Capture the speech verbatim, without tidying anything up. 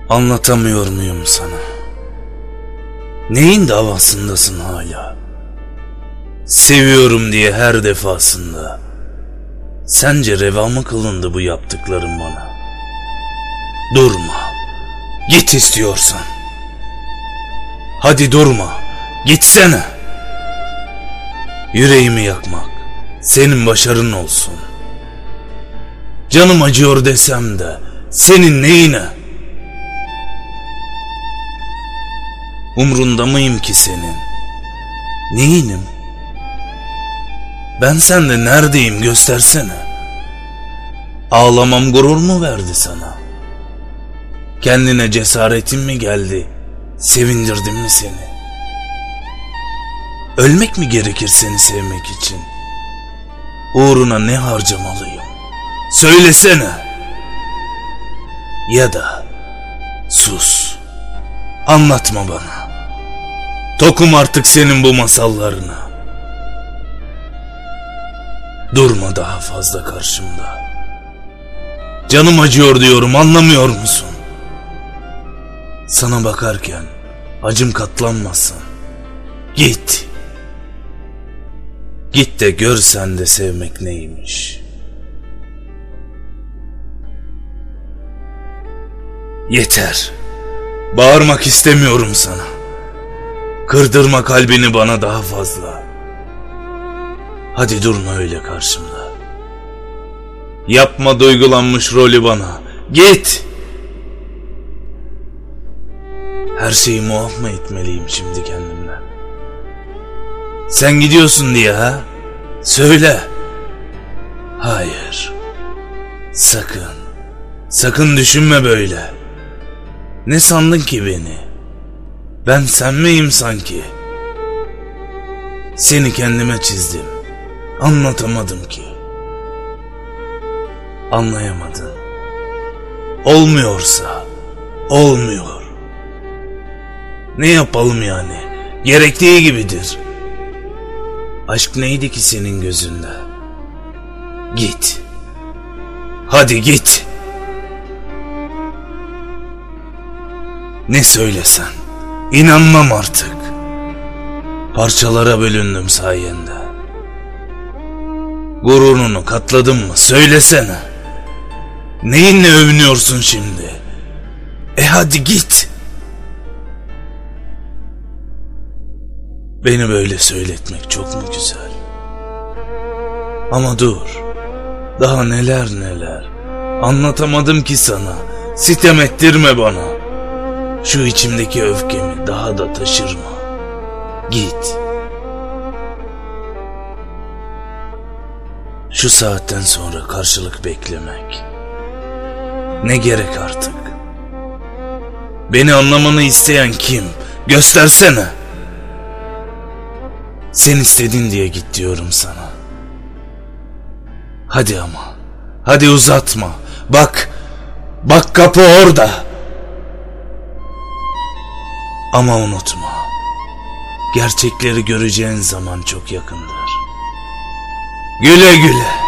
Anlatamıyor muyum sana? Neyin davasındasın hala? Seviyorum diye her defasında. Sence reva mı kılındı bu yaptıkların bana? Durma. Git istiyorsan. Hadi durma. Gitsene. Yüreğimi yakmak senin başarın olsun. Canım acıyor desem de senin neyine? Umrunda mıyım ki senin? Neyinim? Ben sende neredeyim göstersene. Ağlamam gurur mu verdi sana? Kendine cesaretin mi geldi? Sevindirdim mi seni? Ölmek mi gerekir seni sevmek için? Uğruna ne harcamalıyım? Söylesene. Ya da sus. Anlatma bana. Tokum artık senin bu masallarına. Durma daha fazla karşımda. Canım acıyor diyorum, anlamıyor musun? Sana bakarken acım katlanmasın. Git. Git de görsen de sevmek neymiş. Yeter. Bağırmak istemiyorum sana. Kırdırma kalbini bana daha fazla. Hadi durma öyle karşımda. Yapma duygulanmış rolü bana. Git. Her şeyi muaf mı etmeliyim şimdi kendimden? Sen gidiyorsun diye ha? Söyle. Hayır. Sakın. Sakın düşünme böyle. Ne sandın ki beni? Ben sen miyim sanki? Seni kendime çizdim. Anlatamadım ki. Anlayamadın. Olmuyorsa olmuyor. Ne yapalım yani? Gerektiği gibidir. Aşk neydi ki senin gözünde? Git. Hadi git. Ne söylesen inanmam artık. Parçalara bölündüm sayende. Gururunu katladın mı? Söylesene. Neyinle övünüyorsun şimdi? E hadi git. Beni böyle söyletmek çok mu güzel? Ama dur. Daha neler neler. Anlatamadım ki sana. Sitem ettirme bana. Şu içimdeki öfkemi daha da taşırma. Git. Şu saatten sonra karşılık beklemek ne gerek artık? Beni anlamanı isteyen kim? Göstersene. Sen istedin diye git diyorum sana. Hadi ama. Hadi uzatma. Bak. Bak kapı orada. Ama unutma. Gerçekleri göreceğin zaman çok yakındır. Güle güle.